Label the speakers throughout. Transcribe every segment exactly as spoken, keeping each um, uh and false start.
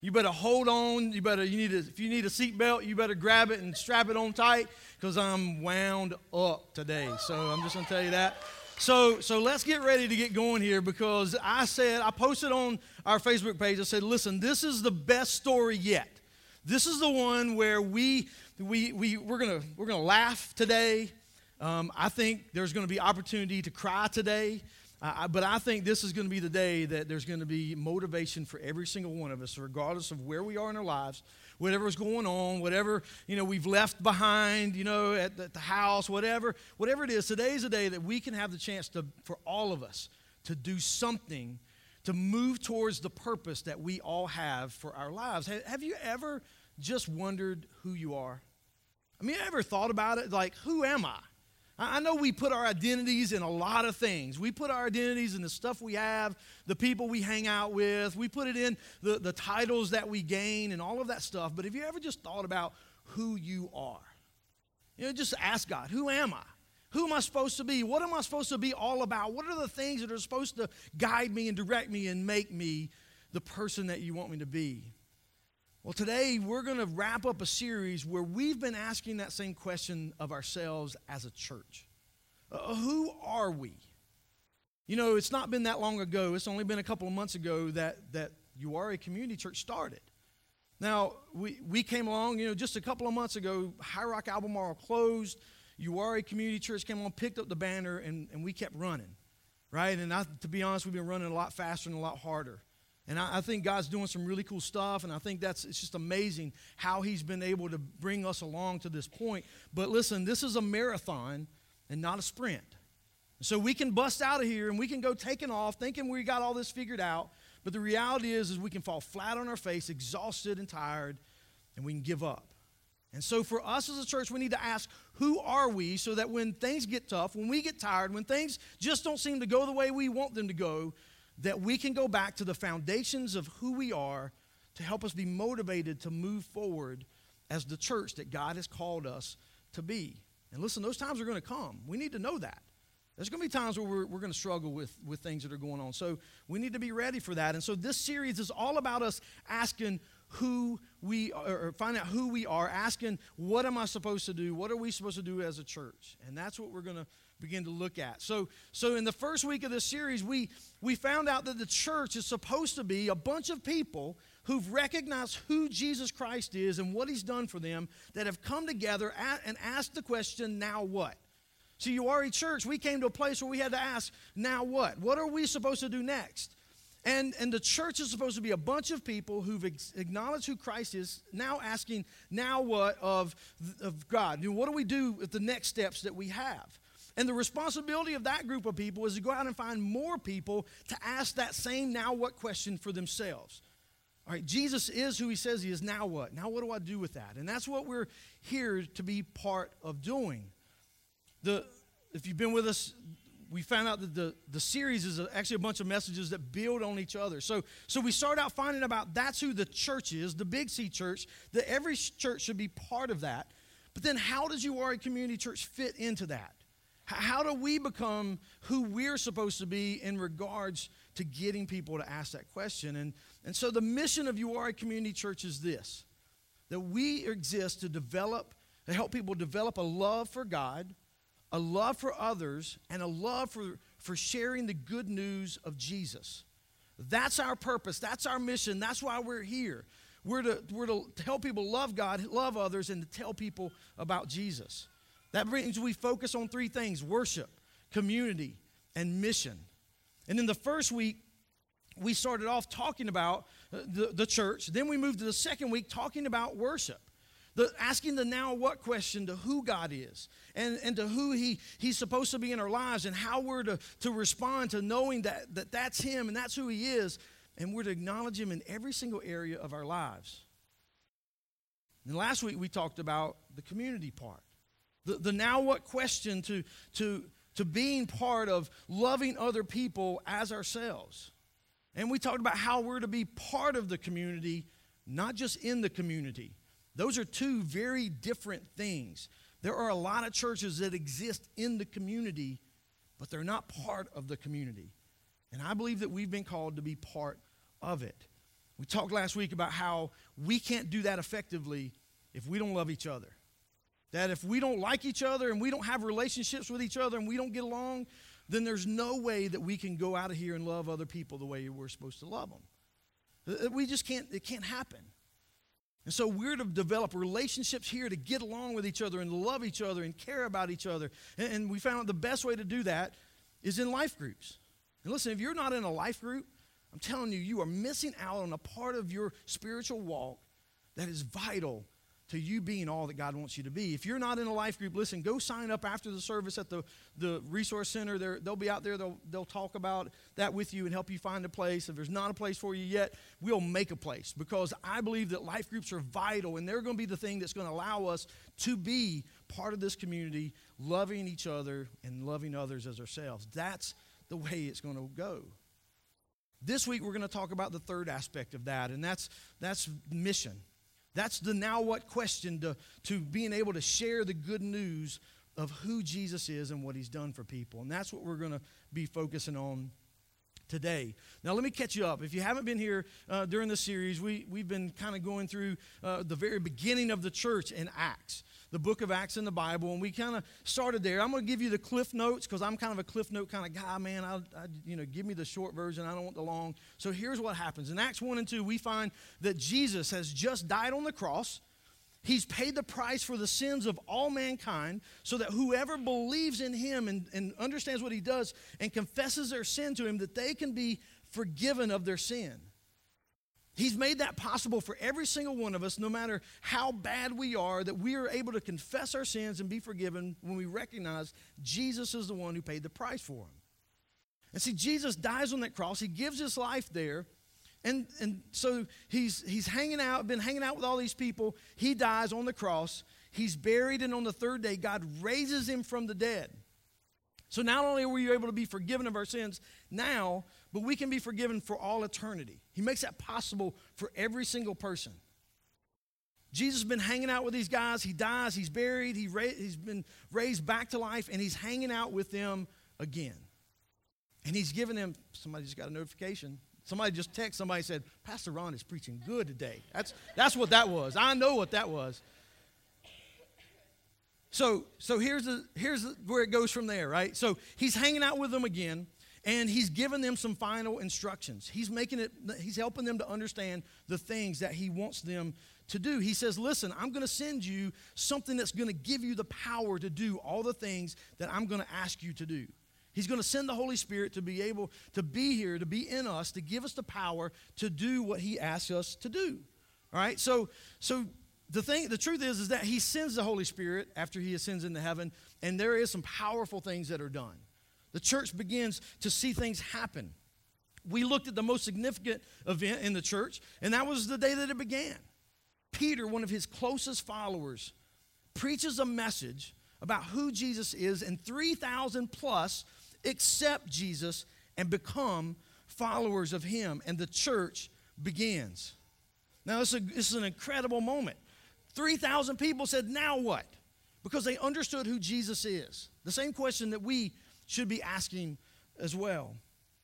Speaker 1: You better hold on. You better, you need a, if you need a seatbelt, you better grab it and strap it on tight because I'm wound up today. So I'm just going to tell you that. So, so let's get ready to get going here because I said, I posted on our Facebook page, I said, listen, this is the best story yet. This is the one where we, we, we, we're going to, we're going to laugh today. Um, I think there's going to be opportunity to cry today. Uh, but I think this is going to be the day that there's going to be motivation for every single one of us, regardless of where we are in our lives, whatever's going on, whatever, you know, we've left behind, you know, at the, at the house, whatever, whatever it is. Today's a day that we can have the chance to, for all of us to do something to move towards the purpose that we all have for our lives. Have, have you ever just wondered who you are? I mean, you ever thought about it? Like, who am I? I know we put our identities in a lot of things. We put our identities in the stuff we have, the people we hang out with. We put it in the, the titles that we gain and all of that stuff. But have you ever just thought about who you are? You know, just ask God, who am I? Who am I supposed to be? What am I supposed to be all about? What are the things that are supposed to guide me and direct me and make me the person that you want me to be? Well, today we're going to wrap up a series where we've been asking that same question of ourselves as a church. Uh, who are we? You know, it's not been that long ago. It's only been a couple of months ago that, that U R A Community Church started. Now, we, we came along, you know, just a couple of months ago, High Rock Albemarle closed. U R A Community Church came along, picked up the banner, and, and we kept running, right? And I, to be honest, we've been running a lot faster and a lot harder. And I, I think God's doing some really cool stuff, and I think that's it's just amazing how he's been able to bring us along to this point. But listen, this is a marathon and not a sprint. So we can bust out of here, and we can go taking off, thinking we got all this figured out. But the reality is, is we can fall flat on our face, exhausted and tired, and we can give up. And so for us as a church, we need to ask, who are we, so that when things get tough, when we get tired, when things just don't seem to go the way we want them to go, that we can go back to the foundations of who we are to help us be motivated to move forward as the church that God has called us to be. And listen, those times are going to come. We need to know that. There's going to be times where we're, we're going to struggle with, with things that are going on. So we need to be ready for that. And so this series is all about us asking who we are, or finding out who we are, asking what am I supposed to do? What are we supposed to do as a church? And that's what we're going to begin to look at. So, so in the first week of this series, we, we found out that the church is supposed to be a bunch of people who've recognized who Jesus Christ is and what he's done for them, that have come together at, and asked the question, now what? So U R A Church, we came to a place where we had to ask, now what? What are we supposed to do next? And, and the church is supposed to be a bunch of people who've ex- acknowledged who Christ is, now asking, now what of, of God? You know, what do we do with the next steps that we have? And the responsibility of that group of people is to go out and find more people to ask that same now what question for themselves. All right, Jesus is who he says he is. Now what? Now what do I do with that? And that's what we're here to be part of doing. The, if you've been with us, we found out that the, the series is actually a bunch of messages that build on each other. So, so we start out finding about that's who the church is, the Big C church, that every church should be part of that. But then how does U R A Community Church fit into that? How do we become who we're supposed to be in regards to getting people to ask that question? And, and so the mission of U R A Community Church is this, that we exist to develop, to help people develop a love for God, a love for others, and a love for, for sharing the good news of Jesus. That's our purpose. That's our mission. That's why we're here. We're to, we're to help people love God, love others, and to tell people about Jesus. That means we focus on three things: worship, community, and mission. And in the first week, we started off talking about the, the church. Then we moved to the second week talking about worship. The, asking the now what question to who God is and, and to who he, he's supposed to be in our lives, and how we're to, to respond to knowing that, that that's him and that's who he is, and we're to acknowledge him in every single area of our lives. And last week we talked about the community part. The, the now what question to, to, to being part of loving other people as ourselves. And we talked about how we're to be part of the community, not just in the community. Those are two very different things. There are a lot of churches that exist in the community, but they're not part of the community. And I believe that we've been called to be part of it. We talked last week about how we can't do that effectively if we don't love each other. That if we don't like each other and we don't have relationships with each other and we don't get along, then there's no way that we can go out of here and love other people the way we're supposed to love them. We just can't, it can't happen. And so we're to develop relationships here to get along with each other and love each other and care about each other. And, and we found the best way to do that is in life groups. And listen, if you're not in a life group, I'm telling you, you are missing out on a part of your spiritual walk that is vital to you being all that God wants you to be. If you're not in a life group, listen, go sign up after the service at the, the resource center. They're, they'll be out there. They'll, they'll talk about that with you and help you find a place. If there's not a place for you yet, we'll make a place, because I believe that life groups are vital, and they're going to be the thing that's going to allow us to be part of this community, loving each other and loving others as ourselves. That's the way it's going to go. This week, we're going to talk about the third aspect of that, and that's, that's mission. That's the now what question to, to being able to share the good news of who Jesus is and what he's done for people. And that's what we're going to be focusing on today. Now, let me catch you up. If you haven't been here uh, during this series, we, we've been kind of going through uh, the very beginning of the church in Acts, the book of Acts in the Bible, and we kind of started there. I'm going to give you the Cliff Notes, because I'm kind of a Cliff Note kind of guy, man. I, I, you know, give me the short version. I don't want the long. So here's what happens. In Acts one and two, we find that Jesus has just died on the cross. He's paid the price for the sins of all mankind, so that whoever believes in him and, and understands what he does and confesses their sin to him, that they can be forgiven of their sin. He's made that possible for every single one of us, no matter how bad we are, that we are able to confess our sins and be forgiven when we recognize Jesus is the one who paid the price for them. And see, Jesus dies on that cross. He gives his life there. And, and so he's, he's hanging out, been hanging out with all these people. He dies on the cross. He's buried, and on the third day, God raises him from the dead. So not only are we able to be forgiven of our sins now, but we can be forgiven for all eternity. He makes that possible for every single person. Jesus has been hanging out with these guys. He dies, he's buried, he ra- he's been raised back to life, and he's hanging out with them again. And he's given them, somebody just got a notification. Somebody just texted, somebody said, Pastor Ron is preaching good today. That's, that's what that was. I know what that was. So, so here's, the, here's the, where it goes from there, right? So he's hanging out with them again, and he's giving them some final instructions. He's making it, he's helping them to understand the things that he wants them to do. He says, listen, I'm going to send you something that's going to give you the power to do all the things that I'm going to ask you to do. He's going to send the Holy Spirit to be able to be here, to be in us, to give us the power to do what he asks us to do. All right? So, so the thing, the truth is, is that he sends the Holy Spirit after he ascends into heaven, and there is some powerful things that are done. The church begins to see things happen. We looked at the most significant event in the church, and that was the day that it began. Peter, one of his closest followers, preaches a message about who Jesus is, and three thousand plus accept Jesus and become followers of him, and the church begins. Now, this is, a, this is an incredible moment. three thousand people said, now what? Because they understood who Jesus is. The same question that we should be asking as well.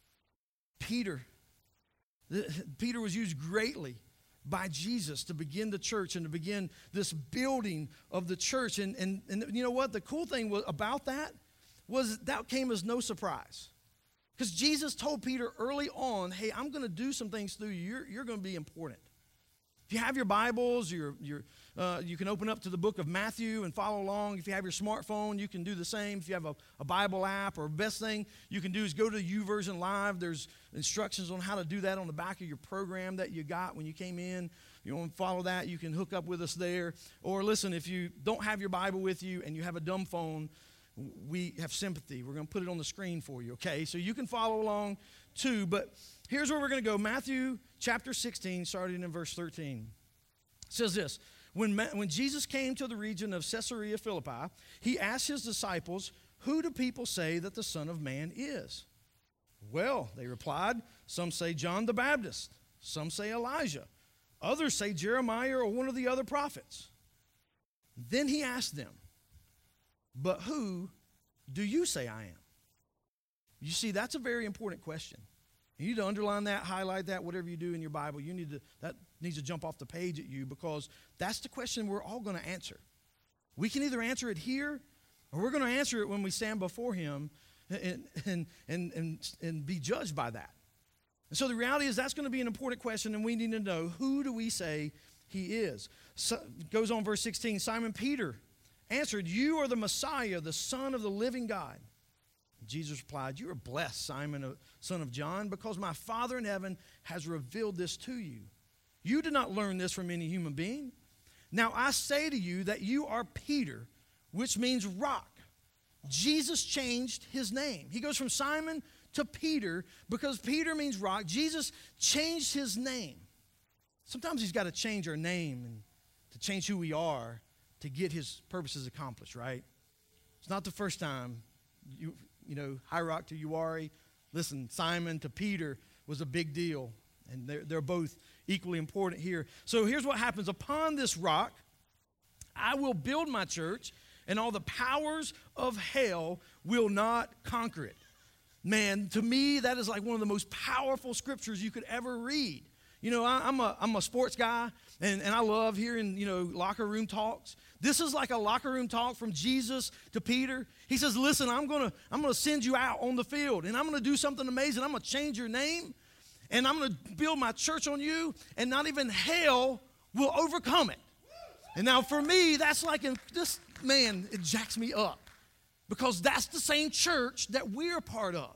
Speaker 1: Peter, the, Peter was used greatly by Jesus to begin the church and to begin this building of the church. And, and, and you know what? The cool thing was, about that was that came as no surprise. Because Jesus told Peter early on, hey, I'm going to do some things through you. You're, you're going to be important. If you have your Bibles, your, your, uh, you can open up to the book of Matthew and follow along. If you have your smartphone, you can do the same. If you have a, a Bible app, or best thing you can do is go to YouVersion Live. There's instructions on how to do that on the back of your program that you got when you came in. You want to follow that, you can hook up with us there. Or listen, if you don't have your Bible with you and you have a dumb phone, we have sympathy. We're going to put it on the screen for you, okay? So you can follow along too, but here's where we're going to go. Matthew chapter sixteen, starting in verse thirteen. It says this, when, Ma- when Jesus came to the region of Caesarea Philippi, he asked his disciples, who do people say that the Son of Man is? Well, they replied, some say John the Baptist, some say Elijah, others say Jeremiah or one of the other prophets. Then he asked them, but who do you say I am? You see, that's a very important question. You need to underline that, highlight that, whatever you do in your Bible. You need to, that needs to jump off the page at you, because that's the question we're all going to answer. We can either answer it here, or we're going to answer it when we stand before him and, and, and, and, and be judged by that. And so the reality is that's going to be an important question, and we need to know, who do we say he is? So, goes on verse sixteen, Simon Peter answered, "You are the Messiah, the Son of the living God." Jesus replied, "You are blessed, Simon, son of John, because my Father in heaven has revealed this to you. You did not learn this from any human being. Now I say to you that you are Peter, which means rock." Jesus changed his name. He goes from Simon to Peter because Peter means rock. Jesus changed his name. Sometimes he's got to change our name and to change who we are to get his purposes accomplished, right? It's not the first time. You, you know, High Rock to Uwari. Listen, Simon to Peter was a big deal, and they're, they're both equally important here. So here's what happens. Upon this rock, I will build my church, and all the powers of hell will not conquer it. Man, to me, that is like one of the most powerful scriptures you could ever read. You know, I, I'm a I'm a sports guy, and, and I love hearing, you know, locker room talks. This is like a locker room talk from Jesus to Peter. He says, listen, I'm gonna I'm gonna send you out on the field, and I'm gonna do something amazing. I'm gonna change your name, and I'm gonna build my church on you, and not even hell will overcome it. And now for me, that's like in, this man, it jacks me up, because that's the same church that we're part of.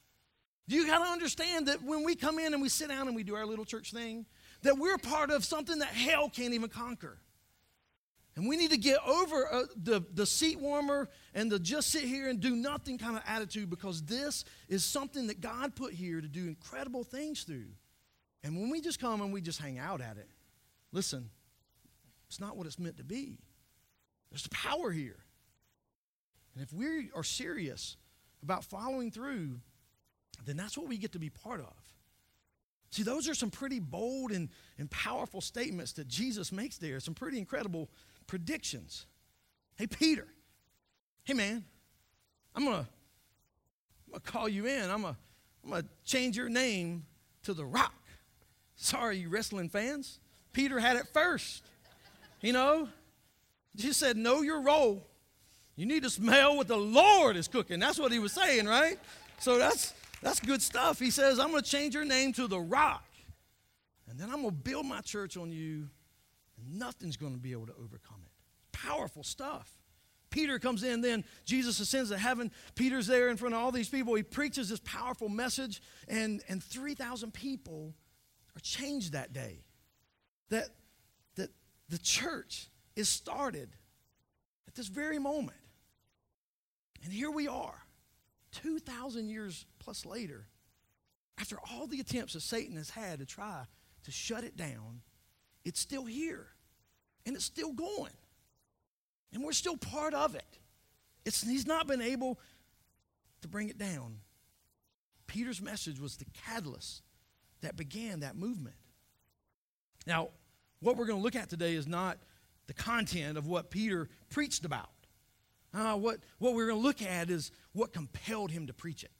Speaker 1: You got to understand that when we come in and we sit down and we do our little church thing, that we're part of something that hell can't even conquer. And we need to get over uh, the, the seat warmer and the just sit here and do nothing kind of attitude, because this is something that God put here to do incredible things through. And when we just come and we just hang out at it, listen, it's not what it's meant to be. There's power here. And if we are serious about following through, then that's what we get to be part of. See, those are some pretty bold and, and powerful statements that Jesus makes there, some pretty incredible predictions. Hey, Peter, hey, man, I'm going to I'm gonna call you in. I'm going I'm to change your name to the Rock. Sorry, you wrestling fans. Peter had it first. You know, Jesus said, know your role. You need to smell what the Lord is cooking. That's what he was saying, right? So that's that's good stuff. He says, I'm going to change your name to the Rock, and then I'm going to build my church on you, and nothing's going to be able to overcome it. Powerful stuff. Peter comes in, then Jesus ascends to heaven. Peter's there in front of all these people. He preaches this powerful message, and, and three thousand people are changed that day. That, that the church is started at this very moment. And here we are, two thousand years plus later, after all the attempts that Satan has had to try to shut it down, it's still here, and it's still going, and we're still part of it. It's, he's not been able to bring it down. Peter's message was the catalyst that began that movement. Now, what we're going to look at today is not the content of what Peter preached about. Uh, what, what we're going to look at is what compelled him to preach it.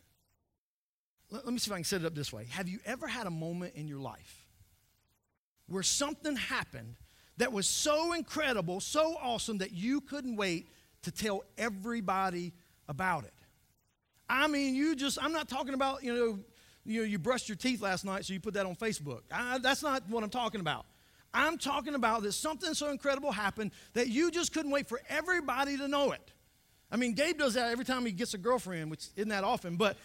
Speaker 1: Let, let me see if I can set it up this way. Have you ever had a moment in your life where something happened that was so incredible, so awesome, that you couldn't wait to tell everybody about it? I mean, you just, I'm not talking about, you know, you know, you brushed your teeth last night, so you put that on Facebook. I, that's not what I'm talking about. I'm talking about that something so incredible happened that you just couldn't wait for everybody to know it. I mean, Gabe does that every time he gets a girlfriend, which isn't that often, but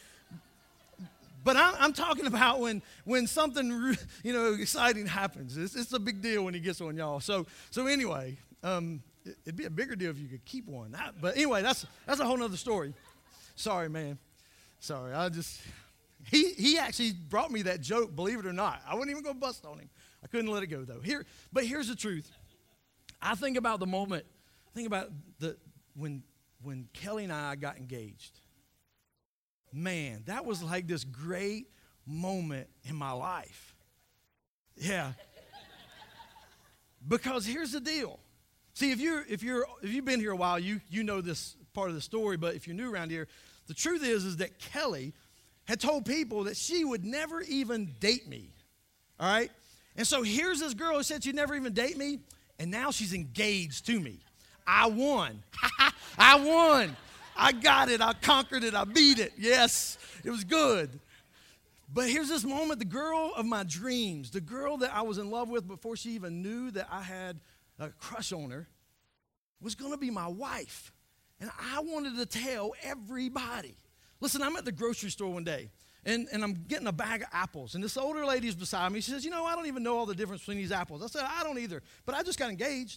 Speaker 1: but I'm, I'm talking about when when something, you know, exciting happens. It's, it's a big deal when he gets one, y'all. So so anyway, um, it, it'd be a bigger deal if you could keep one. That, but anyway, that's that's a whole nother story. Sorry, man. Sorry, I just he he actually brought me that joke. Believe it or not, I wasn't even gonna bust on him. I couldn't let it go though. Here, but here's the truth. I think about the moment. Think about the when. When Kelly and I got engaged. Man, that was like this great moment in my life. Yeah. Because here's the deal. See, if you're if you're if you've been here a while, you you know this part of the story, but if you're new around here, the truth is is that Kelly had told people that she would never even date me, all right? And so here's this girl who said she'd never even date me, and now she's engaged to me. I won. I won. I got it. I conquered it. I beat it. Yes, it was good. But here's this moment, the girl of my dreams, the girl that I was in love with before she even knew that I had a crush on her, was going to be my wife. And I wanted to tell everybody. Listen, I'm at the grocery store one day, and, and I'm getting a bag of apples. And this older lady's beside me. She says, you know, I don't even know all the difference between these apples. I said, I don't either, but I just got engaged.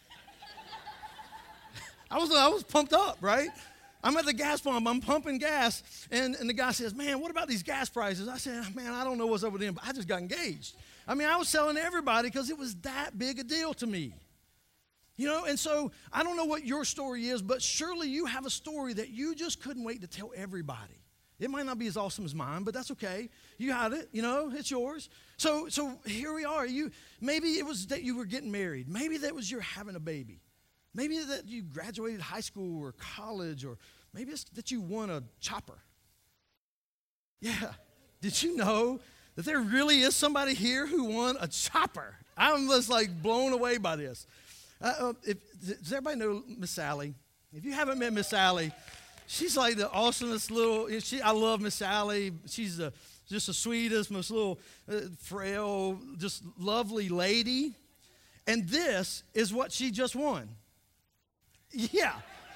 Speaker 1: I was, I was pumped up, right? I'm at the gas pump, I'm pumping gas, and, and the guy says, man, what about these gas prices? I said, man, I don't know what's up with them, but I just got engaged. I mean, I was selling to everybody because it was that big a deal to me. You know, and so I don't know what your story is, but surely you have a story that you just couldn't wait to tell everybody. It might not be as awesome as mine, but that's okay. You had it, you know, it's yours. So so here we are. You maybe it was that you were getting married. Maybe that was you're having a baby. Maybe that you graduated high school or college, or maybe it's that you won a chopper. Yeah. Did you know that there really is somebody here who won a chopper? I'm just like blown away by this. Uh, uh, if, does everybody know Miss Sally? If you haven't met Miss Sally, she's like the awesomest little, she, I love Miss Sally. She's the, just the sweetest, most little uh, frail, just lovely lady. And this is what she just won. Yeah.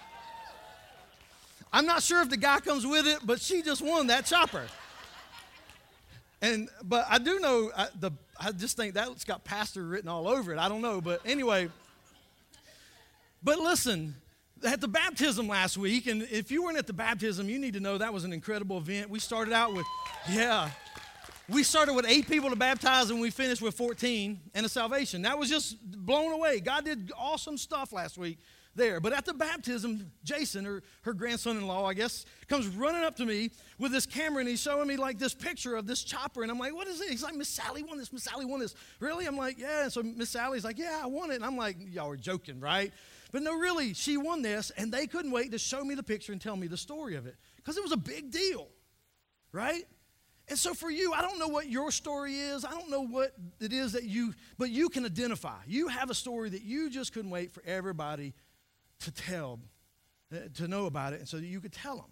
Speaker 1: I'm not sure if the guy comes with it, but she just won that chopper. And but I do know I, the I just think that's got pastor written all over it. I don't know, but anyway. But listen, at the baptism last week, and if you weren't at the baptism, you need to know that was an incredible event. We started out with, yeah, we started with eight people to baptize, and we finished with fourteen and a salvation. That was just blown away. God did awesome stuff last week there. But at the baptism, Jason, her, her grandson-in-law, I guess, comes running up to me with this camera, and he's showing me like this picture of this chopper. And I'm like, what is it? He's like, Miss Sally won this. Miss Sally won this. Really? I'm like, yeah. And so Miss Sally's like, yeah, I won it. And I'm like, y'all are joking, right? But no, really, she won this, and they couldn't wait to show me the picture and tell me the story of it because it was a big deal, right? And so for you, I don't know what your story is. I don't know what it is that you, but you can identify. You have a story that you just couldn't wait for everybody to tell, to know about it, and so that you could tell them.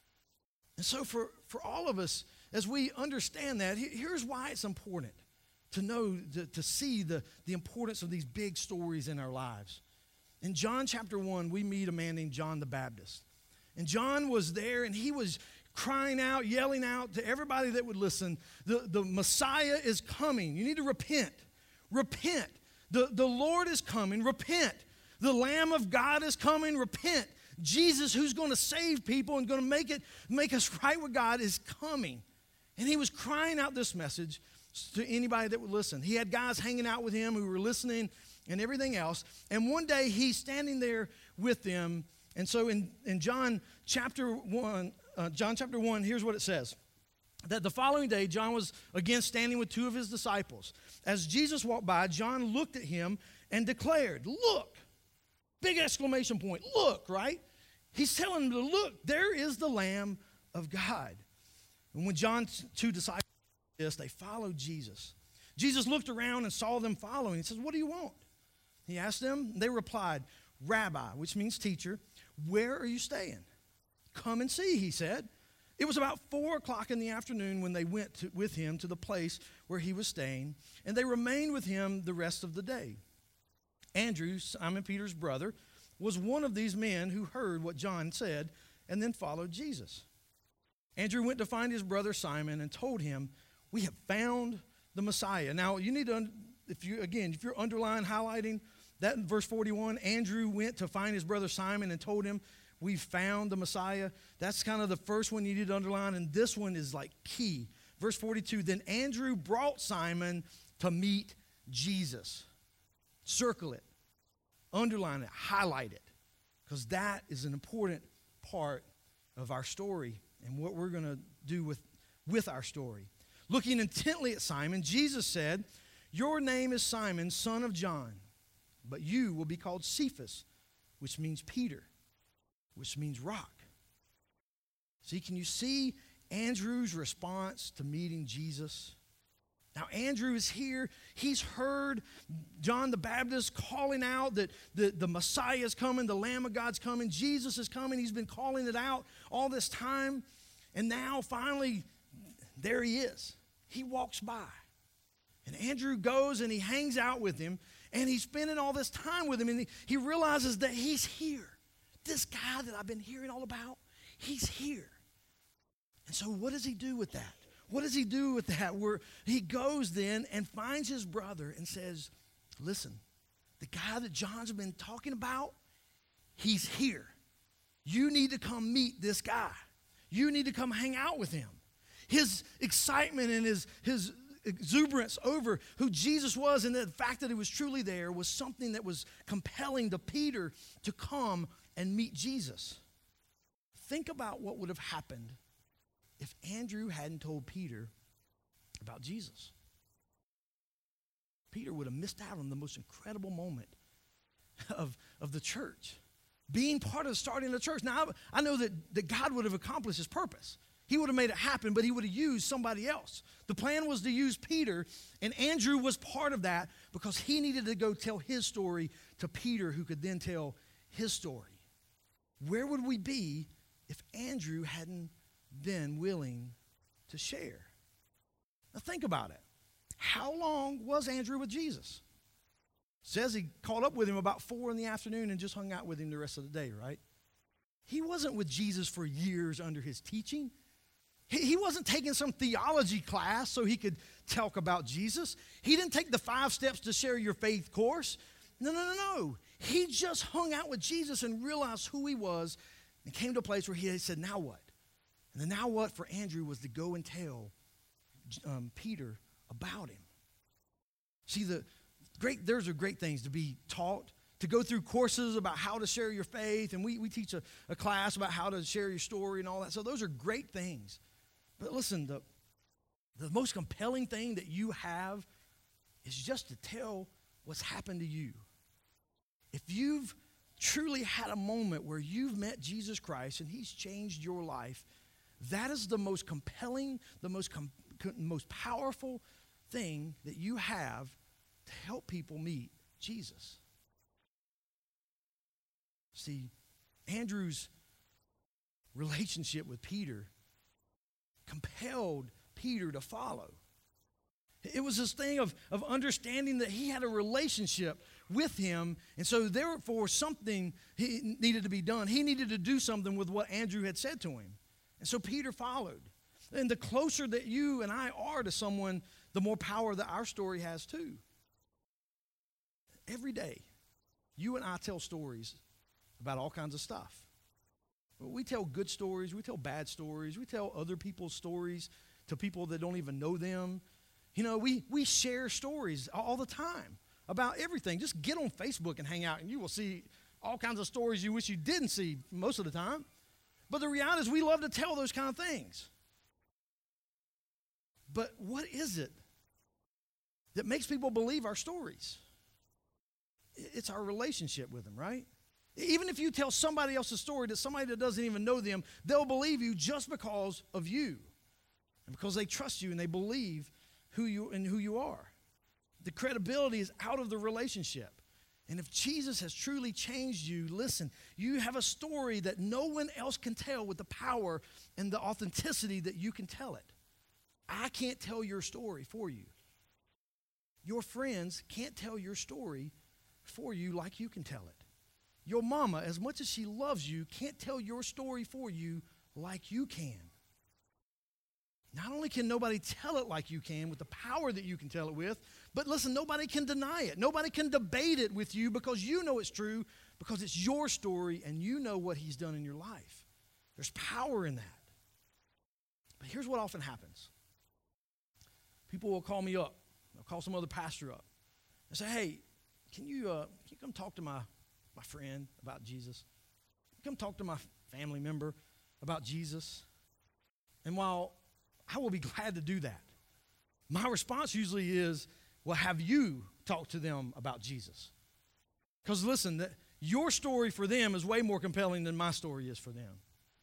Speaker 1: And so for, for all of us, as we understand that, here's why it's important to know, to, to see the, the importance of these big stories in our lives. In John chapter one, we meet a man named John the Baptist. And John was there, and he was crying out, yelling out to everybody that would listen, the, the Messiah is coming. You need to repent. Repent. The, the Lord is coming. Repent. The Lamb of God is coming. Repent. Jesus, who's going to save people and going to make it, make us right with God, is coming. And he was crying out this message to anybody that would listen. He had guys hanging out with him who were listening and everything else. And one day he's standing there with them. And so in, in John chapter one, uh, John chapter one, here's what it says. That the following day, John was again standing with two of his disciples. As Jesus walked by, John looked at him and declared, look, big exclamation point, look, right? He's telling them to look, there is the Lamb of God. And when John's two disciples did this, they followed Jesus. Jesus looked around and saw them following. He says, what do you want? He asked them, they replied, Rabbi, which means teacher, where are you staying? Come and see, he said. It was about four o'clock in the afternoon when they went to, with him to the place where he was staying, and they remained with him the rest of the day. Andrew, Simon Peter's brother, was one of these men who heard what John said and then followed Jesus. Andrew went to find his brother Simon and told him, we have found the Messiah. Now, you need to, if you again, if you're underlining, highlighting, that in verse forty-one, Andrew went to find his brother Simon and told him, we found the Messiah. That's kind of the first one you need to underline, and this one is like key. Verse forty-two, then Andrew brought Simon to meet Jesus. Circle it, underline it, highlight it, because that is an important part of our story and what we're going to do with, with our story. Looking intently at Simon, Jesus said, your name is Simon, son of John, but you will be called Cephas, which means Peter, which means rock. See, can you see Andrew's response to meeting Jesus. Now, Andrew is here. He's heard John the Baptist calling out that the, the Messiah is coming, the Lamb of God's coming, Jesus is coming. He's been calling it out all this time. And now, finally, there he is. He walks by. And Andrew goes and he hangs out with him. And he's spending all this time with him. And he, he realizes that he's here. This guy that I've been hearing all about, he's here. And so what does he do with that? What does he do with that? Where he goes then and finds his brother and says, listen, the guy that John's been talking about, he's here. You need to come meet this guy. You need to come hang out with him. His excitement and his, his exuberance over who Jesus was and the fact that he was truly there was something that was compelling to Peter to come and meet Jesus. Think about what would have happened if Andrew hadn't told Peter about Jesus. Peter would have missed out on the most incredible moment of, of the church, being part of starting the church. Now, I, I know that, that God would have accomplished his purpose. He would have made it happen, but he would have used somebody else. The plan was to use Peter, and Andrew was part of that because he needed to go tell his story to Peter, who could then tell his story. Where would we be if Andrew hadn't been willing to share? Now think about it. How long was Andrew with Jesus? It says he caught up with him about four in the afternoon and just hung out with him the rest of the day, right? He wasn't with Jesus for years under his teaching. He, he wasn't taking some theology class so he could talk about Jesus. He didn't take the five steps to share your faith course. No, no, no, no. He just hung out with Jesus and realized who he was and came to a place where he said, now what? And the now what for Andrew was to go and tell um, Peter about him. See, the great there's are great things to be taught, to go through courses about how to share your faith, and we, we teach a, a class about how to share your story and all that. So those are great things. But listen, the, the most compelling thing that you have is just to tell what's happened to you. If you've truly had a moment where you've met Jesus Christ and he's changed your life, that is the most compelling, the most com- most powerful thing that you have to help people meet Jesus. See, Andrew's relationship with Peter compelled Peter to follow. It was this thing of, of understanding that he had a relationship with him, and so therefore something he needed to be done. He needed to do something with what Andrew had said to him. And so Peter followed. And the closer that you and I are to someone, the more power that our story has too. Every day, you and I tell stories about all kinds of stuff. We tell good stories, we tell bad stories, we tell other people's stories to people that don't even know them. You know, we, we share stories all the time about everything. Just get on Facebook and hang out, and you will see all kinds of stories you wish you didn't see most of the time. But the reality is we love to tell those kind of things. But what is it that makes people believe our stories? It's our relationship with them, right? Even if you tell somebody else's story to somebody that doesn't even know them, they'll believe you just because of you and because they trust you and they believe who you and who you are. The credibility is out of the relationship. And if Jesus has truly changed you, listen, you have a story that no one else can tell with the power and the authenticity that you can tell it. I can't tell your story for you. Your friends can't tell your story for you like you can tell it. Your mama, as much as she loves you, can't tell your story for you like you can. Not only can nobody tell it like you can with the power that you can tell it with, but listen, nobody can deny it. Nobody can debate it with you because you know it's true, because it's your story and you know what he's done in your life. There's power in that. But here's what often happens. People will call me up. They'll call some other pastor up and say, hey, can you, uh, can you come talk to my, my friend about Jesus? Come talk to my family member about Jesus. And while I will be glad to do that, my response usually is, well, have you talked to them about Jesus? Because listen, that your story for them is way more compelling than my story is for them.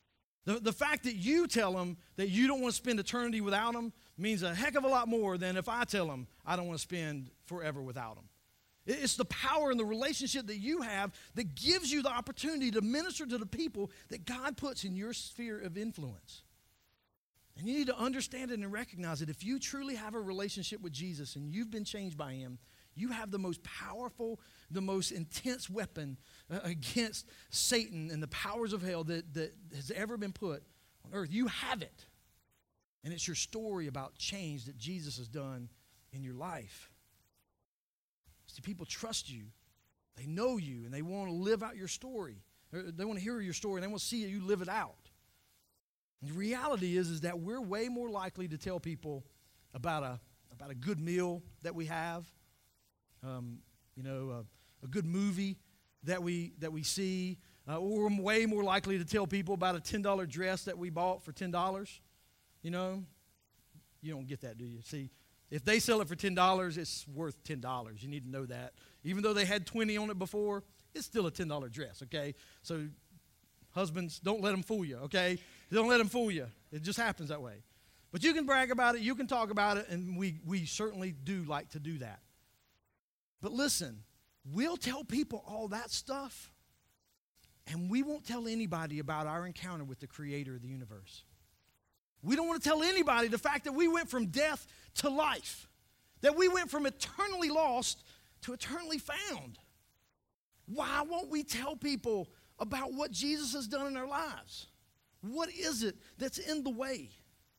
Speaker 1: The, the fact that you tell them that you don't want to spend eternity without them means a heck of a lot more than if I tell them I don't want to spend forever without them. It's the power and the relationship that you have that gives you the opportunity to minister to the people that God puts in your sphere of influence. And you need to understand it and recognize it. If you truly have a relationship with Jesus and you've been changed by him, you have the most powerful, the most intense weapon uh, against Satan and the powers of hell that, that has ever been put on earth. You have it. And it's your story about change that Jesus has done in your life. See, people trust you. They know you, and they want to live out your story. They want to hear your story, and they want to see you live it out. And the reality is, is that we're way more likely to tell people about a, about a good meal that we have, um, you know, a, a good movie that we, that we see, uh, or we're way more likely to tell people about a ten dollar dress that we bought for ten dollars. You know, you don't get that, do you? See, if they sell it for ten dollars, it's worth ten dollars. You need to know that. Even though they had twenty on it before, it's still a ten dollar dress, okay? So husbands, don't let them fool you, okay? Don't let them fool you. It just happens that way. But you can brag about it. You can talk about it, and we, we certainly do like to do that. But listen, we'll tell people all that stuff, and we won't tell anybody about our encounter with the creator of the universe. We don't want to tell anybody the fact that we went from death to life, that we went from eternally lost to eternally found. Why won't we tell people about what Jesus has done in our lives? What is it that's in the way?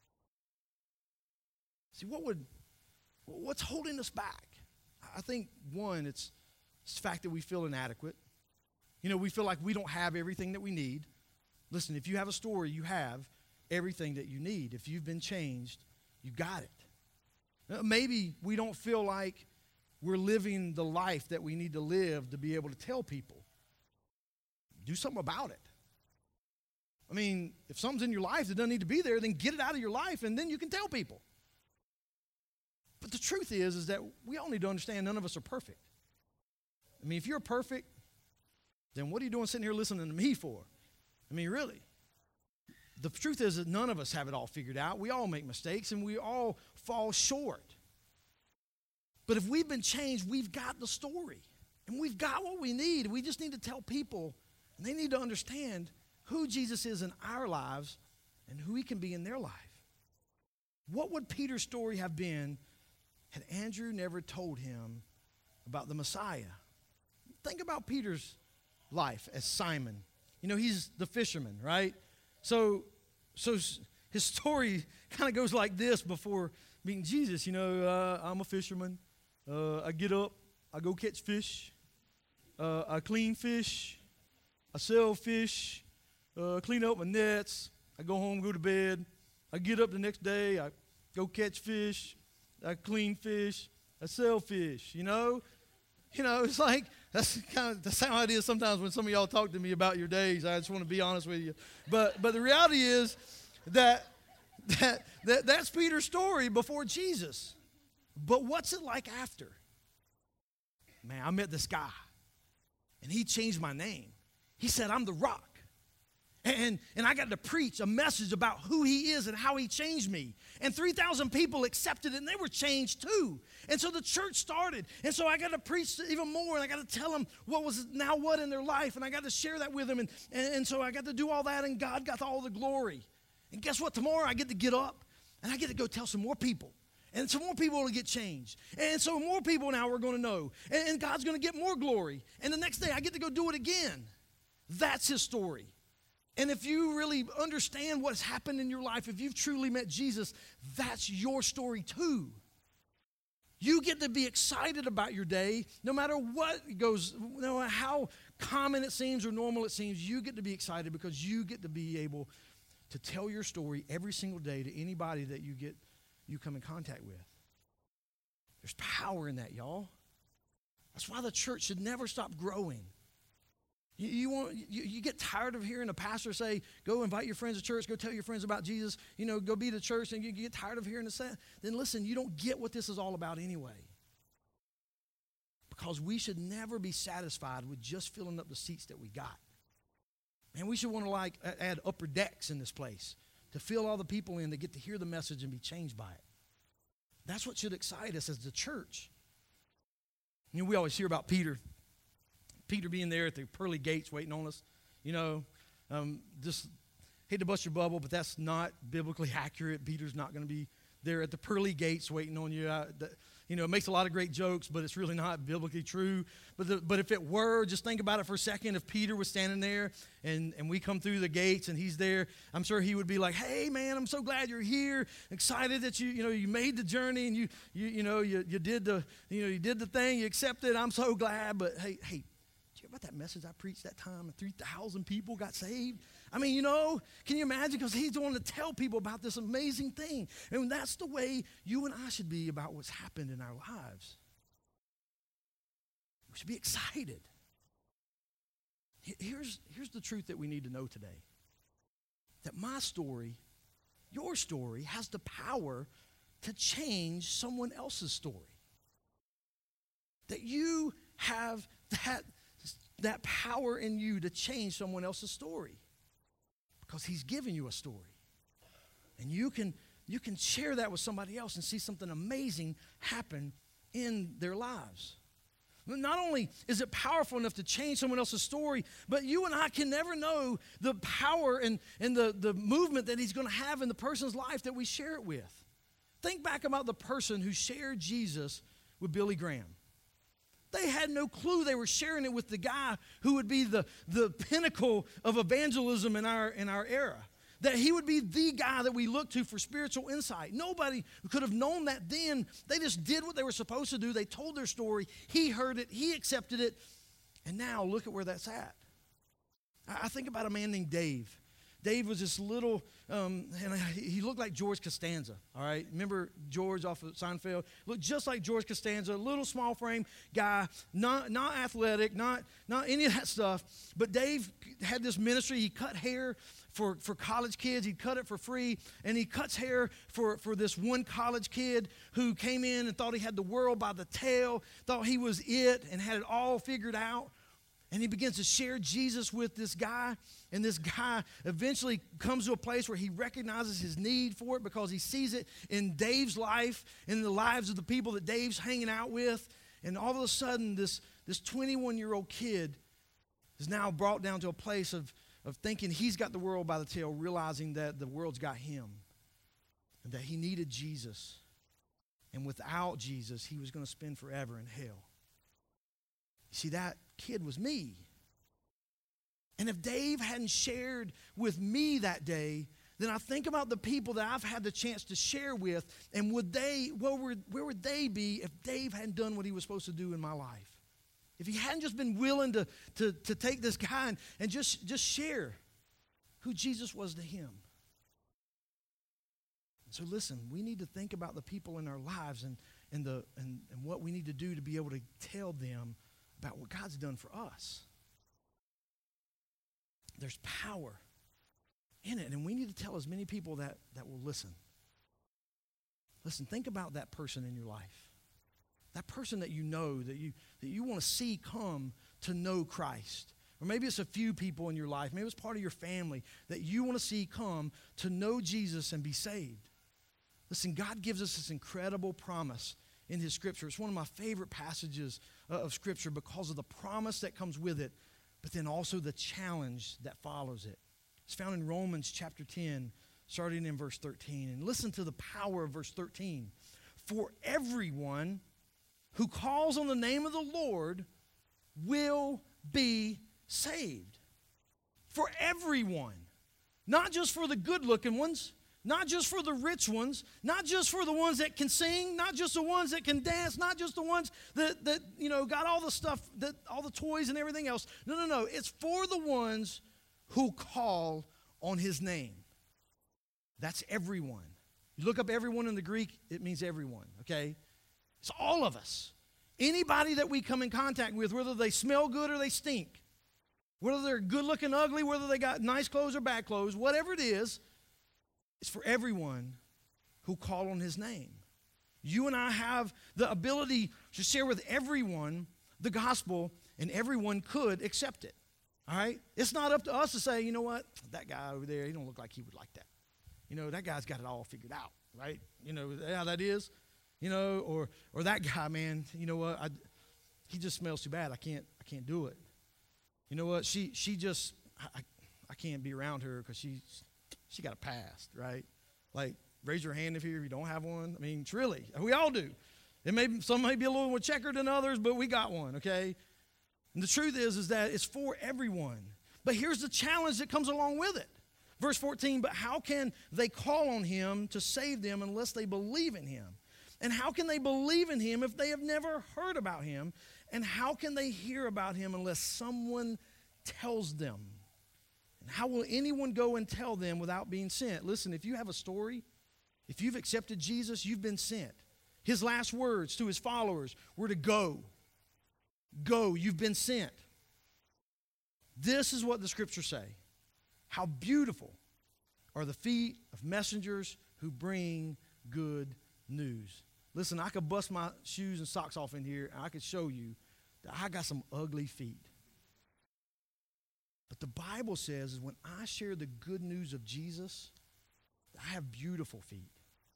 Speaker 1: See, what would, what's holding us back? I think, one, it's, it's the fact that we feel inadequate. You know, we feel like we don't have everything that we need. Listen, if you have a story, you have everything that you need. If you've been changed, you got it. Maybe we don't feel like we're living the life that we need to live to be able to tell people. Do something about it. I mean, if something's in your life that doesn't need to be there, then get it out of your life, and then you can tell people. But the truth is, is that we all need to understand none of us are perfect. I mean, if you're perfect, then what are you doing sitting here listening to me for? I mean, really. The truth is that none of us have it all figured out. We all make mistakes, and we all fall short. But if we've been changed, we've got the story. And we've got what we need. We just need to tell people, and they need to understand who Jesus is in our lives and who he can be in their life. What would Peter's story have been had Andrew never told him about the Messiah? Think about Peter's life as Simon. You know, he's the fisherman, right? So, so his story kind of goes like this before meeting Jesus. You know, uh, I'm a fisherman. Uh, I get up, I go catch fish. Uh, I clean fish. I sell fish. Uh, clean up my nets. I go home, go to bed. I get up the next day. I go catch fish. I clean fish. I sell fish. You know, you know, it's like that's kind of that's how it is sometimes when some of y'all talk to me about your days. I just want to be honest with you, but but the reality is that that, that that's Peter's story before Jesus. But what's it like after? Man, I met this guy, and he changed my name. He said, I'm the rock. And, and I got to preach a message about who he is and how he changed me. And three thousand people accepted it, and they were changed too. And so the church started. And so I got to preach even more, and I got to tell them what was now what in their life. And I got to share that with them. And, and, and so I got to do all that, and God got all the glory. And guess what? Tomorrow I get to get up, and I get to go tell some more people. And some more people will get changed. And so more people now are going to know. And, and God's going to get more glory. And the next day I get to go do it again. That's his story. And if you really understand what's happened in your life, if you've truly met Jesus, that's your story too. You get to be excited about your day, no matter what goes, no matter how common it seems or normal it seems, you get to be excited because you get to be able to tell your story every single day to anybody that you get, you come in contact with. There's power in that, y'all. That's why the church should never stop growing. You, you, want, you, you get tired of hearing a pastor say, go invite your friends to church, go tell your friends about Jesus, you know, go be to church, and you get tired of hearing the say, then listen, you don't get what this is all about anyway. Because we should never be satisfied with just filling up the seats that we got. Man, we should want to like add upper decks in this place to fill all the people in that get to hear the message and be changed by it. That's what should excite us as the church. You know, we always hear about Peter. Peter being there at the pearly gates waiting on us. You know, um, just hate to bust your bubble, but that's not biblically accurate. Peter's not going to be there at the pearly gates waiting on you. I, the, you know, it makes a lot of great jokes, but it's really not biblically true. But the, but if it were, just think about it for a second. If Peter was standing there and, and we come through the gates and he's there, I'm sure he would be like, hey, man, I'm so glad you're here. Excited that you, you know, you made the journey and you, you, you know, you, you did the, you know, you did the thing. You accepted. I'm so glad. But hey, hey, did you hear about that message I preached that time and three thousand people got saved? I mean, you know, can you imagine? Because he's wanting to tell people about this amazing thing. And that's the way you and I should be about what's happened in our lives. We should be excited. Here's, here's the truth that we need to know today. That my story, your story, has the power to change someone else's story. That you have that, that power in you to change someone else's story. Because he's given you a story. And you can, you can share that with somebody else and see something amazing happen in their lives. Not only is it powerful enough to change someone else's story, but you and I can never know the power and, and the, the movement that he's going to have in the person's life that we share it with. Think back about the person who shared Jesus with Billy Graham. They had no clue they were sharing it with the guy who would be the, the pinnacle of evangelism in our, in our era. That he would be the guy that we look to for spiritual insight. Nobody could have known that then. They just did what they were supposed to do. They told their story. He heard it. He accepted it. And now look at where that's at. I think about a man named Dave. Dave was this little, um, and he looked like George Costanza, all right? Remember George off of Seinfeld? Looked just like George Costanza, little small frame guy, not, not athletic, not, not any of that stuff. But Dave had this ministry. He cut hair for, for college kids. He'd cut it for free, and he cuts hair for, for this one college kid who came in and thought he had the world by the tail, thought he was it, and had it all figured out. And he begins to share Jesus with this guy. And this guy eventually comes to a place where he recognizes his need for it because he sees it in Dave's life, in the lives of the people that Dave's hanging out with. And all of a sudden, this, this twenty-one-year-old kid is now brought down to a place of, of thinking he's got the world by the tail, realizing that the world's got him and that he needed Jesus. And without Jesus, he was going to spend forever in hell. See, that kid was me. And if Dave hadn't shared with me that day, then I think about the people that I've had the chance to share with, and would they, where would, where would they be if Dave hadn't done what he was supposed to do in my life? If he hadn't just been willing to, to, to take this guy and, and just, just share who Jesus was to him. So listen, we need to think about the people in our lives and, and, the, and, and what we need to do to be able to tell them about what God's done for us. There's power in it, and we need to tell as many people that, that will listen. Listen, think about that person in your life. That person that you know, that you, that you want to see come to know Christ. Or maybe it's a few people in your life. Maybe it's part of your family that you want to see come to know Jesus and be saved. Listen, God gives us this incredible promise in his scripture. It's one of my favorite passages of scripture because of the promise that comes with it, but then also the challenge that follows it. It's found in Romans chapter ten, starting in verse thirteen. And listen to the power of verse thirteen. For everyone who calls on the name of the Lord will be saved. For everyone. Not just for the good-looking ones. Not just for the rich ones, not just for the ones that can sing, not just the ones that can dance, not just the ones that, that you know, got all the stuff, that all the toys and everything else. No, no, no. It's for the ones who call on his name. That's everyone. You look up everyone in the Greek, it means everyone, okay? It's all of us. Anybody that we come in contact with, whether they smell good or they stink, whether they're good looking, ugly, whether they got nice clothes or bad clothes, whatever it is, it's for everyone who call on his name. You and I have the ability to share with everyone the gospel, and everyone could accept it. All right? It's not up to us to say, you know what, that guy over there, he don't look like he would like that. You know, that guy's got it all figured out, right? You know how that is? You know, or or that guy, man, you know what, I, he just smells too bad. I can't I can't do it. You know what, she she just, I, I can't be around her because she, she got a past, right? Like, raise your hand if you, if you don't have one. I mean, truly, we all do. It may, some may be a little more checkered than others, but we got one, okay? And the truth is, is that it's for everyone. But here's the challenge that comes along with it. Verse fourteen, but how can they call on him to save them unless they believe in him? And how can they believe in him if they have never heard about him? And how can they hear about him unless someone tells them? And how will anyone go and tell them without being sent? Listen, if you have a story, if you've accepted Jesus, you've been sent. His last words to his followers were to go. Go, you've been sent. This is what the scriptures say. How beautiful are the feet of messengers who bring good news. Listen, I could bust my shoes and socks off in here, and I could show you that I got some ugly feet. But the Bible says is when I share the good news of Jesus, I have beautiful feet.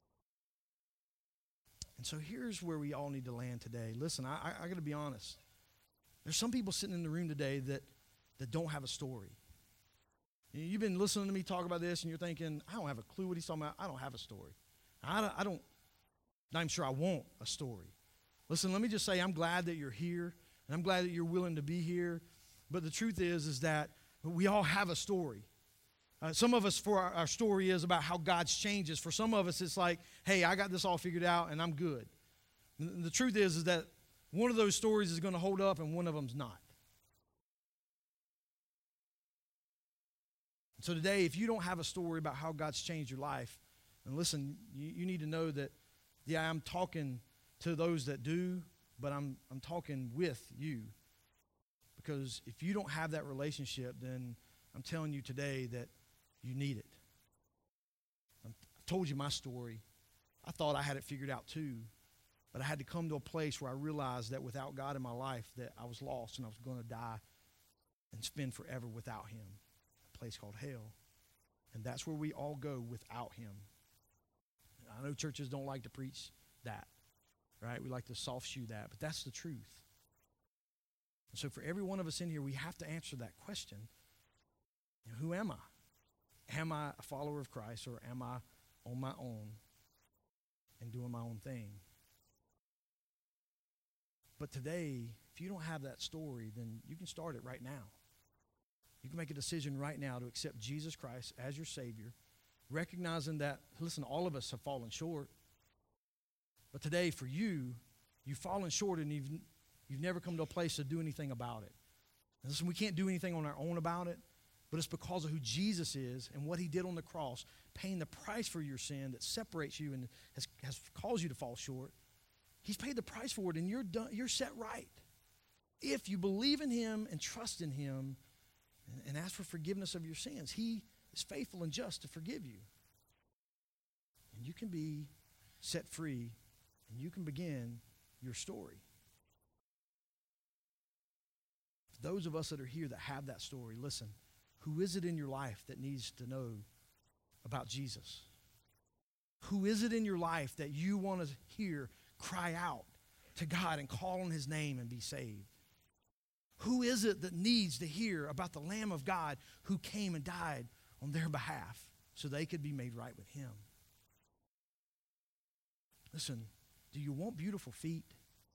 Speaker 1: And so here's where we all need to land today. Listen, I, I, I got to be honest. There's some people sitting in the room today that, that don't have a story. You've been listening to me talk about this, and you're thinking, I don't have a clue what he's talking about. I don't have a story. I don't, I don't I'm sure I want a story. Listen, let me just say I'm glad that you're here, and I'm glad that you're willing to be here. But the truth is, is that we all have a story. Uh, some of us, for our, our story is about how God's changes. For some of us, it's like, hey, I got this all figured out, and I'm good. And the truth is, is that one of those stories is going to hold up, and one of them's not. So today, if you don't have a story about how God's changed your life, and listen, you, you need to know that, yeah, I'm talking to those that do, but I'm I'm talking with you. Because if you don't have that relationship, then I'm telling you today that you need it. I told you my story. I thought I had it figured out too, but I had to come to a place where I realized that without God in my life, that I was lost and I was going to die and spend forever without him. Place called hell. And that's where we all go without him. I know churches don't like to preach that, right? We like to soft shoe that, but that's the truth. And so for every one of us in here, we have to answer that question. You know, who am I? Am I a follower of Christ, or am I on my own and doing my own thing? But today, if you don't have that story, then you can start it right now. You can make a decision right now to accept Jesus Christ as your Savior, recognizing that, listen, all of us have fallen short. But today, for you, you've fallen short and you've, you've never come to a place to do anything about it. And listen, we can't do anything on our own about it, but it's because of who Jesus is and what he did on the cross, paying the price for your sin that separates you and has, has caused you to fall short. He's paid the price for it, and you're done, you're set right. If you believe in him and trust in him, and ask for forgiveness of your sins, he is faithful and just to forgive you. And you can be set free, and you can begin your story. For those of us that are here that have that story, listen, who is it in your life that needs to know about Jesus? Who is it in your life that you want to hear cry out to God and call on his name and be saved? Who is it that needs to hear about the Lamb of God who came and died on their behalf so they could be made right with him? Listen, do you want beautiful feet?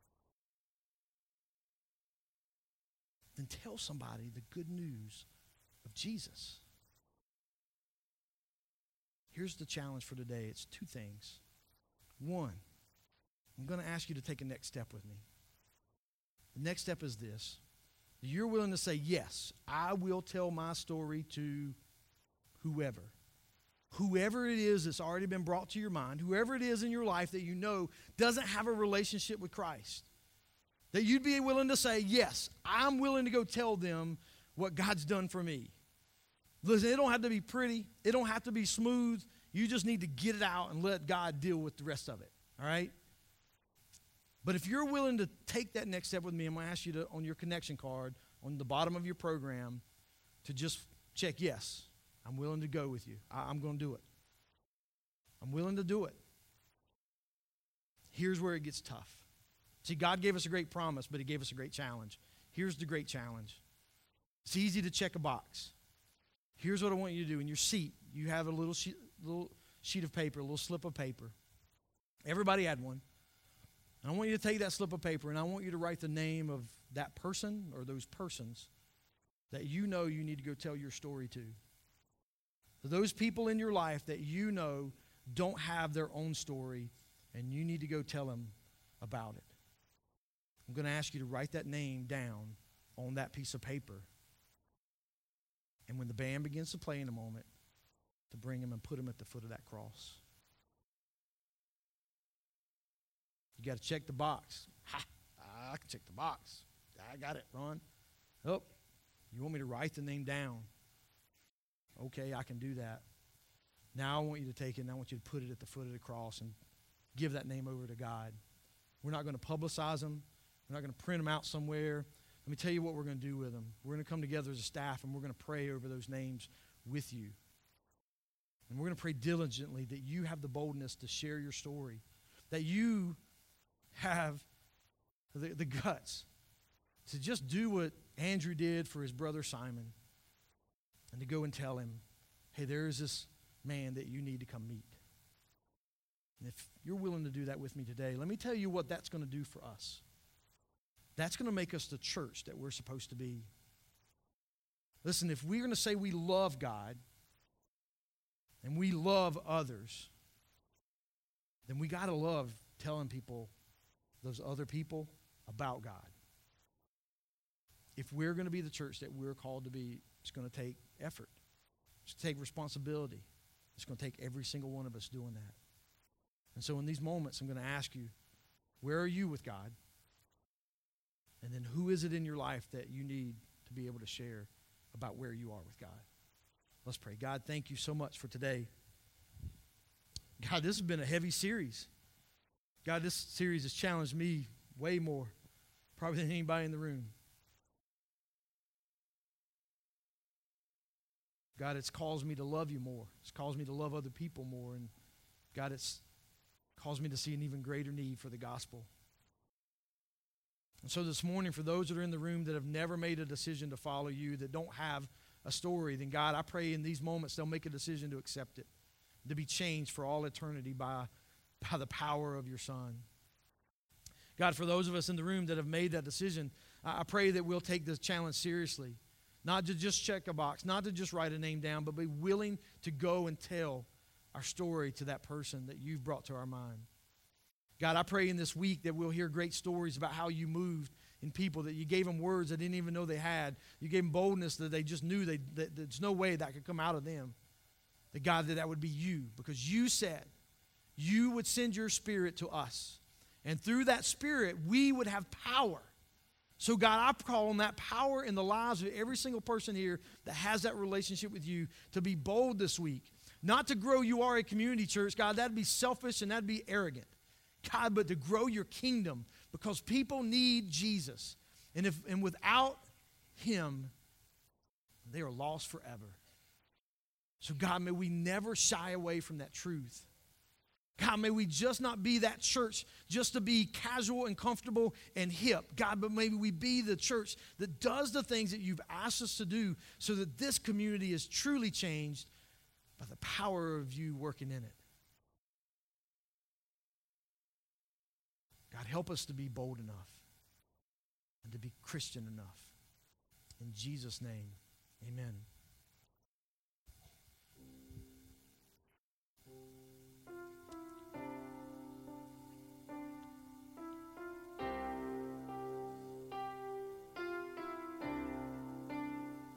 Speaker 1: Then tell somebody the good news of Jesus. Here's the challenge for today. It's two things. One, I'm going to ask you to take a next step with me. The next step is this. You're willing to say, yes, I will tell my story to whoever. Whoever it is that's already been brought to your mind, whoever it is in your life that you know doesn't have a relationship with Christ, that you'd be willing to say, yes, I'm willing to go tell them what God's done for me. Listen, it don't have to be pretty. It don't have to be smooth. You just need to get it out and let God deal with the rest of it, all right? But if you're willing to take that next step with me, I'm going to ask you to, on your connection card, on the bottom of your program, to just check, yes, I'm willing to go with you. I, I'm going to do it. I'm willing to do it. Here's where it gets tough. See, God gave us a great promise, but he gave us a great challenge. Here's the great challenge. It's easy to check a box. Here's what I want you to do. In your seat, you have a little sheet, little sheet of paper, a little slip of paper. Everybody had one. And I want you to take that slip of paper, and I want you to write the name of that person or those persons that you know you need to go tell your story to. For those people in your life that you know don't have their own story, and you need to go tell them about it. I'm going to ask you to write that name down on that piece of paper. And when the band begins to play in a moment, to bring them and put them at the foot of that cross. You got to check the box. Ha! I can check the box. I got it, Ron. Oh, you want me to write the name down? Okay, I can do that. Now I want you to take it and I want you to put it at the foot of the cross and give that name over to God. We're not going to publicize them. We're not going to print them out somewhere. Let me tell you what we're going to do with them. We're going to come together as a staff and we're going to pray over those names with you. And we're going to pray diligently that you have the boldness to share your story, that you have the, the guts to just do what Andrew did for his brother Simon and to go and tell him, hey, there is this man that you need to come meet. And if you're willing to do that with me today, let me tell you what that's going to do for us. That's going to make us the church that we're supposed to be. Listen, if we're going to say we love God and we love others, then we got to love telling people, those other people, about God. If we're going to be the church that we're called to be, it's going to take effort. It's going to take responsibility. It's going to take every single one of us doing that. And so in these moments, I'm going to ask you, where are you with God? And then who is it in your life that you need to be able to share about where you are with God? Let's pray. God, thank you so much for today. God, this has been a heavy series. God, this series has challenged me way more, probably than anybody in the room. God, it's caused me to love you more. It's caused me to love other people more. And God, it's caused me to see an even greater need for the gospel. And so this morning, for those that are in the room that have never made a decision to follow you, that don't have a story, then God, I pray in these moments they'll make a decision to accept it, to be changed for all eternity by, by the power of your Son. God, for those of us in the room that have made that decision, I, I pray that we'll take this challenge seriously. Not to just check a box, not to just write a name down, but be willing to go and tell our story to that person that you've brought to our mind. God, I pray in this week that we'll hear great stories about how you moved in people, that you gave them words they didn't even know they had. You gave them boldness that they just knew they, that there's no way that could come out of them. That God, that that would be you, because you said you would send your Spirit to us. And through that Spirit, we would have power. So God, I call on that power in the lives of every single person here that has that relationship with you to be bold this week. Not to grow you are a community church, God, that'd be selfish and that'd be arrogant. God, but to grow your kingdom, because people need Jesus. And if and without him, they are lost forever. So God, may we never shy away from that truth. God, may we just not be that church just to be casual and comfortable and hip. God, but maybe we be the church that does the things that you've asked us to do so that this community is truly changed by the power of you working in it. God, help us to be bold enough and to be Christian enough. In Jesus' name, amen.